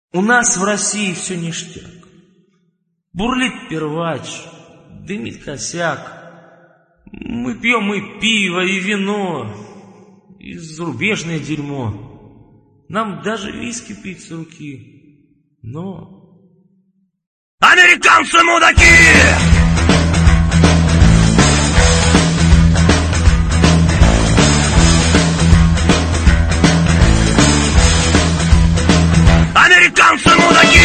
У нас в России все ништяк. Бурлит первач, дымит косяк. Мы пьем и пиво, и вино, и зарубежное дерьмо. Нам даже виски пить с руки. Но... Американцы мудаки! Американцы мудаки!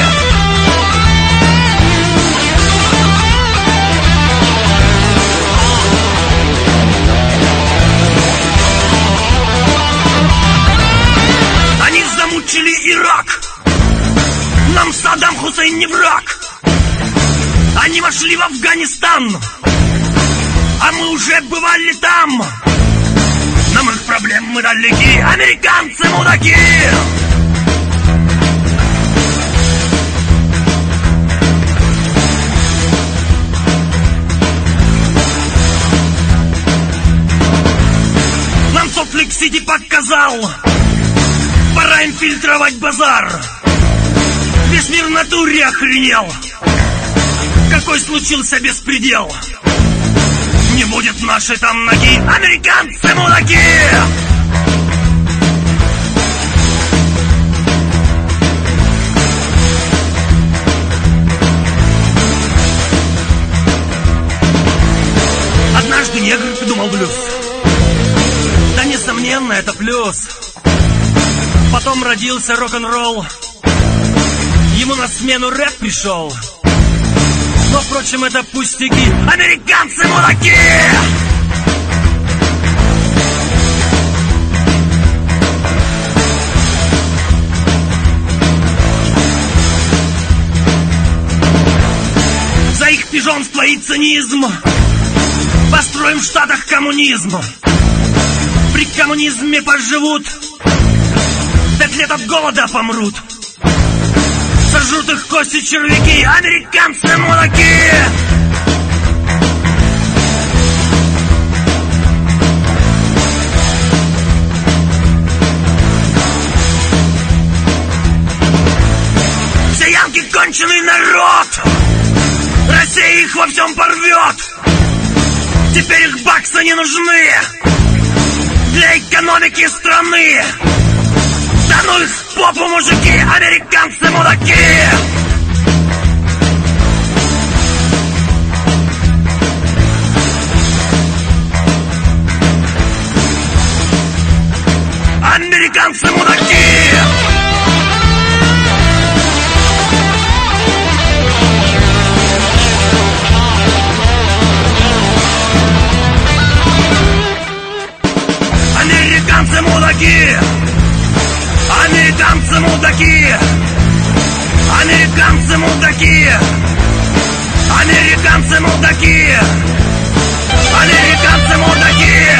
Они замучили Ирак. Нам Саддам Хусейн не враг. Они вошли в Афганистан, а мы уже бывали там. Нам их проблем мы далеки. Американцы мудаки! Нам Солт-Лейк-Сити показал, пора им фильтровать базар. Весь мир в натуре охренел. Какой случился беспредел. Не будет нашей там ноги. Американцы мудаки! Однажды негр придумал блюз. Да несомненно это плюс. Потом родился рок-н-ролл. Ему на смену рэп пришел. Но, впрочем, это пустяки. Американцы мудаки! За их пижонство и цинизм построим в Штатах коммунизм. При коммунизме поживут, 5 лет от голода помрут. Сожрут их кости червяки. Американцы мудаки! Все янки конченый народ. Россия их во всем порвет. Теперь их баксы не нужны для экономики страны. Да ну их в попу, мужики! Американцы мудаки! Американцы мудаки! Американцы мудаки! Американцы мудаки! Американцы мудаки! Американцы мудаки! Американцы мудаки!